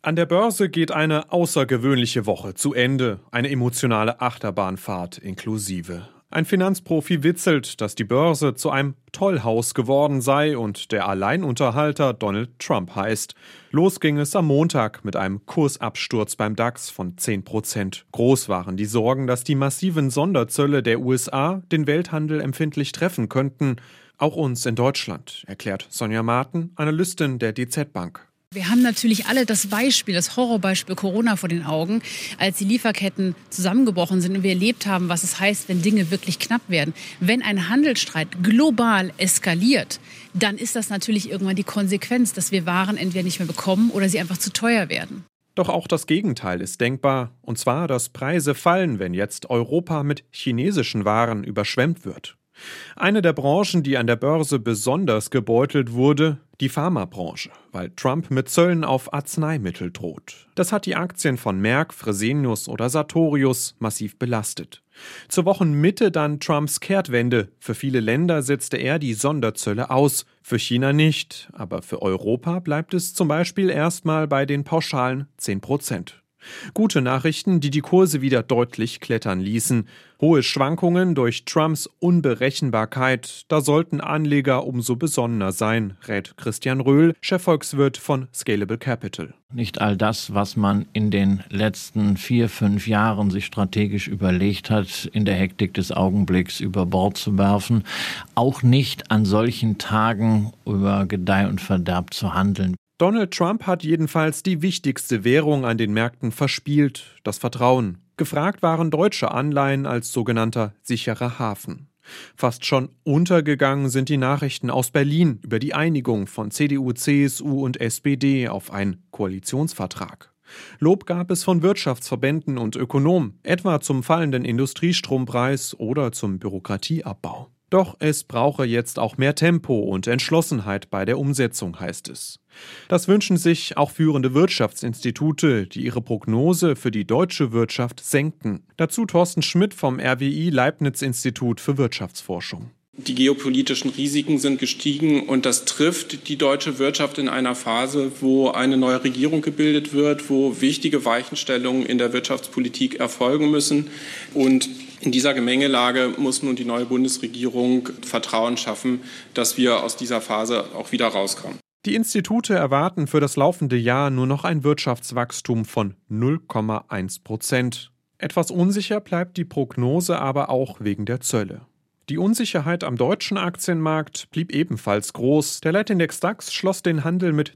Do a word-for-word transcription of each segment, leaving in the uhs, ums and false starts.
An der Börse geht eine außergewöhnliche Woche zu Ende, eine emotionale Achterbahnfahrt inklusive. Ein Finanzprofi witzelt, dass die Börse zu einem Tollhaus geworden sei und der Alleinunterhalter Donald Trump heißt. Los ging es am Montag mit einem Kursabsturz beim DAX von zehn Prozent. Groß waren die Sorgen, dass die massiven Sonderzölle der U S A den Welthandel empfindlich treffen könnten. Auch uns in Deutschland, erklärt Sonja Marten, Analystin der D Z Bank. Wir haben natürlich alle das Beispiel, das Horrorbeispiel Corona vor den Augen, als die Lieferketten zusammengebrochen sind und wir erlebt haben, was es heißt, wenn Dinge wirklich knapp werden. Wenn ein Handelsstreit global eskaliert, dann ist das natürlich irgendwann die Konsequenz, dass wir Waren entweder nicht mehr bekommen oder sie einfach zu teuer werden. Doch auch das Gegenteil ist denkbar, und zwar, dass Preise fallen, wenn jetzt Europa mit chinesischen Waren überschwemmt wird. Eine der Branchen, die an der Börse besonders gebeutelt wurde, die Pharmabranche, weil Trump mit Zöllen auf Arzneimittel droht. Das hat die Aktien von Merck, Fresenius oder Sartorius massiv belastet. Zur Wochenmitte dann Trumps Kehrtwende. Für viele Länder setzte er die Sonderzölle aus, für China nicht, aber für Europa bleibt es zum Beispiel erstmal bei den pauschalen zehn Prozent. Gute Nachrichten, die die Kurse wieder deutlich klettern ließen. Hohe Schwankungen durch Trumps Unberechenbarkeit, da sollten Anleger umso besonnener sein, rät Christian Röhl, Chefvolkswirt von Scalable Capital. Nicht all das, was man in den letzten vier, fünf Jahren sich strategisch überlegt hat, in der Hektik des Augenblicks über Bord zu werfen, auch nicht an solchen Tagen über Gedeih und Verderb zu handeln. Donald Trump hat jedenfalls die wichtigste Währung an den Märkten verspielt, das Vertrauen. Gefragt waren deutsche Anleihen als sogenannter sicherer Hafen. Fast schon untergegangen sind die Nachrichten aus Berlin über die Einigung von C D U, C S U und S P D auf einen Koalitionsvertrag. Lob gab es von Wirtschaftsverbänden und Ökonomen, etwa zum fallenden Industriestrompreis oder zum Bürokratieabbau. Doch es brauche jetzt auch mehr Tempo und Entschlossenheit bei der Umsetzung, heißt es. Das wünschen sich auch führende Wirtschaftsinstitute, die ihre Prognose für die deutsche Wirtschaft senken. Dazu Thorsten Schmidt vom R W I Leibniz-Institut für Wirtschaftsforschung. Die geopolitischen Risiken sind gestiegen und das trifft die deutsche Wirtschaft in einer Phase, wo eine neue Regierung gebildet wird, wo wichtige Weichenstellungen in der Wirtschaftspolitik erfolgen müssen. Und in dieser Gemengelage muss nun die neue Bundesregierung Vertrauen schaffen, dass wir aus dieser Phase auch wieder rauskommen. Die Institute erwarten für das laufende Jahr nur noch ein Wirtschaftswachstum von null Komma eins Prozent. Etwas unsicher bleibt die Prognose aber auch wegen der Zölle. Die Unsicherheit am deutschen Aktienmarkt blieb ebenfalls groß. Der Leitindex DAX schloss den Handel mit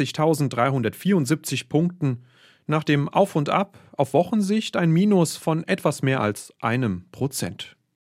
zwanzigtausenddreihundertvierundsiebzig Punkten. Nach dem Auf und Ab auf Wochensicht ein Minus von etwas mehr als einem Prozent.